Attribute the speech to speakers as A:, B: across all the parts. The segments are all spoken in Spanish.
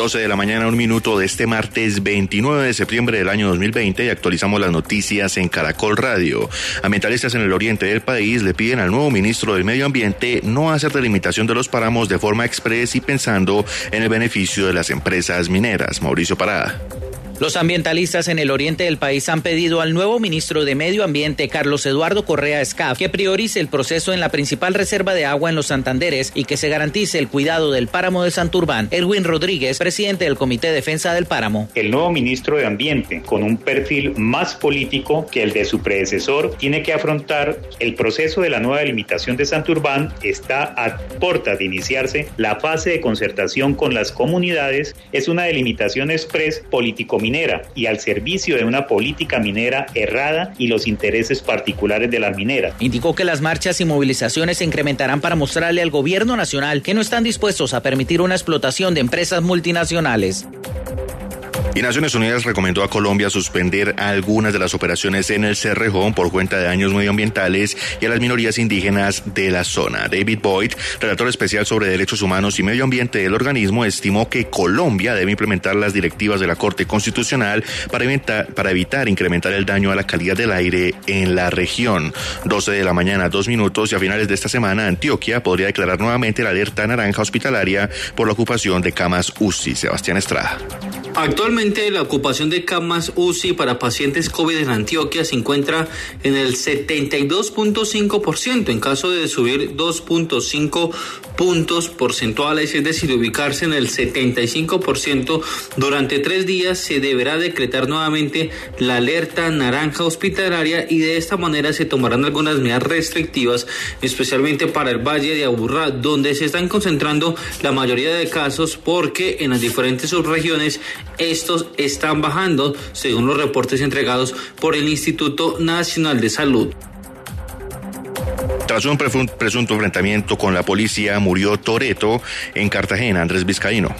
A: 12 de la mañana, 1 minuto de este martes 29 de septiembre del año 2020 y actualizamos las noticias en Caracol Radio. Ambientalistas en el oriente del país le piden al nuevo ministro del Medio Ambiente no hacer delimitación de los páramos de forma express y pensando en el beneficio de las empresas mineras. Mauricio Parada.
B: Los ambientalistas en el oriente del país han pedido al nuevo ministro de Medio Ambiente, Carlos Eduardo Correa Escaf, que priorice el proceso en la principal reserva de agua en los Santanderes y que se garantice el cuidado del páramo de Santurbán. Erwin Rodríguez, presidente del Comité de Defensa del Páramo.
C: El nuevo ministro de Ambiente, con un perfil más político que el de su predecesor, tiene que afrontar el proceso de la nueva delimitación de Santurbán. Está a puertas de iniciarse la fase de concertación con las comunidades. Es una delimitación express político-minera y al servicio de una política minera errada y los intereses particulares de la minera.
B: Indicó que las marchas y movilizaciones se incrementarán para mostrarle al gobierno nacional que no están dispuestos a permitir una explotación de empresas multinacionales.
A: Y Naciones Unidas recomendó a Colombia suspender algunas de las operaciones en el Cerrejón por cuenta de daños medioambientales y a las minorías indígenas de la zona. David Boyd, relator especial sobre derechos humanos y medio ambiente del organismo, estimó que Colombia debe implementar las directivas de la Corte Constitucional para evitar incrementar el daño a la calidad del aire en la región. 12 de la mañana, 2 minutos, y a finales de esta semana Antioquia podría declarar nuevamente la alerta naranja hospitalaria por la ocupación de camas UCI. Sebastián Estrada.
D: Actualmente la ocupación de camas UCI para pacientes COVID en Antioquia se encuentra en el 72.5%, en caso de subir 2.5 puntos porcentuales, es decir, ubicarse en el 75%, durante 3 días se deberá decretar nuevamente la alerta naranja hospitalaria y de esta manera se tomarán algunas medidas restrictivas, especialmente para el Valle de Aburrá, donde se están concentrando la mayoría de casos porque en las diferentes subregiones estos están bajando, según los reportes entregados por el Instituto Nacional de Salud.
A: Tras un presunto enfrentamiento con la policía, murió Toretto en Cartagena. Andrés Vizcaíno.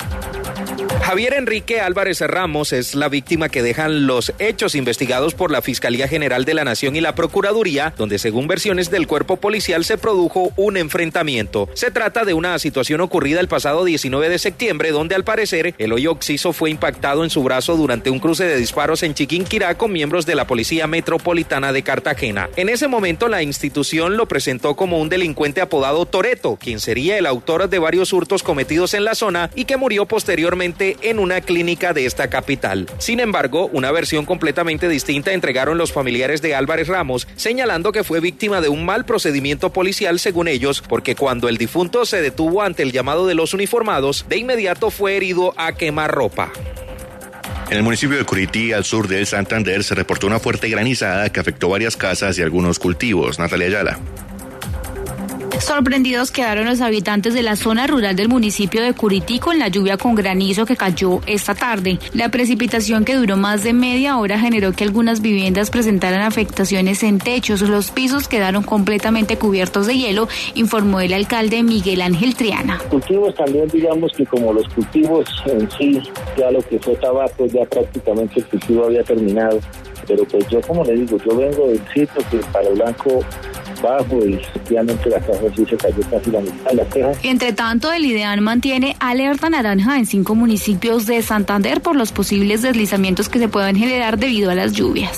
E: Javier Enrique Álvarez Ramos es la víctima que dejan los hechos investigados por la Fiscalía General de la Nación y la Procuraduría, donde según versiones del cuerpo policial se produjo un enfrentamiento. Se trata de una situación ocurrida el pasado 19 de septiembre, donde al parecer Eloy Oxiso fue impactado en su brazo durante un cruce de disparos en Chiquinquirá con miembros de la Policía Metropolitana de Cartagena. En ese momento la institución lo presentó como un delincuente apodado Toretto, quien sería el autor de varios hurtos cometidos en la zona y que murió posteriormente en una clínica de esta capital. Sin embargo, una versión completamente distinta entregaron los familiares de Álvarez Ramos, señalando que fue víctima de un mal procedimiento policial según ellos, porque cuando el difunto se detuvo ante el llamado de los uniformados, de inmediato fue herido a quemarropa.
A: En el municipio de Curití, al sur del Santander, se reportó una fuerte granizada que afectó varias casas y algunos cultivos. Natalia Ayala.
F: Sorprendidos quedaron los habitantes de la zona rural del municipio de Curití con la lluvia con granizo que cayó esta tarde. La precipitación, que duró más de media hora, generó que algunas viviendas presentaran afectaciones en techos. Los pisos quedaron completamente cubiertos de hielo, informó el alcalde Miguel Ángel Triana.
G: Cultivos también, digamos que como los cultivos en sí, ya lo que fue tabaco, ya prácticamente el cultivo había terminado. Pero pues yo, como le digo, yo vengo del sitio que Palo Blanco bajo y efectivamente la casa sí se cayó casi la mitad de la teja.
F: Entre tanto, el IDEAN mantiene alerta naranja en 5 municipios de Santander por los posibles deslizamientos que se puedan generar debido a las lluvias.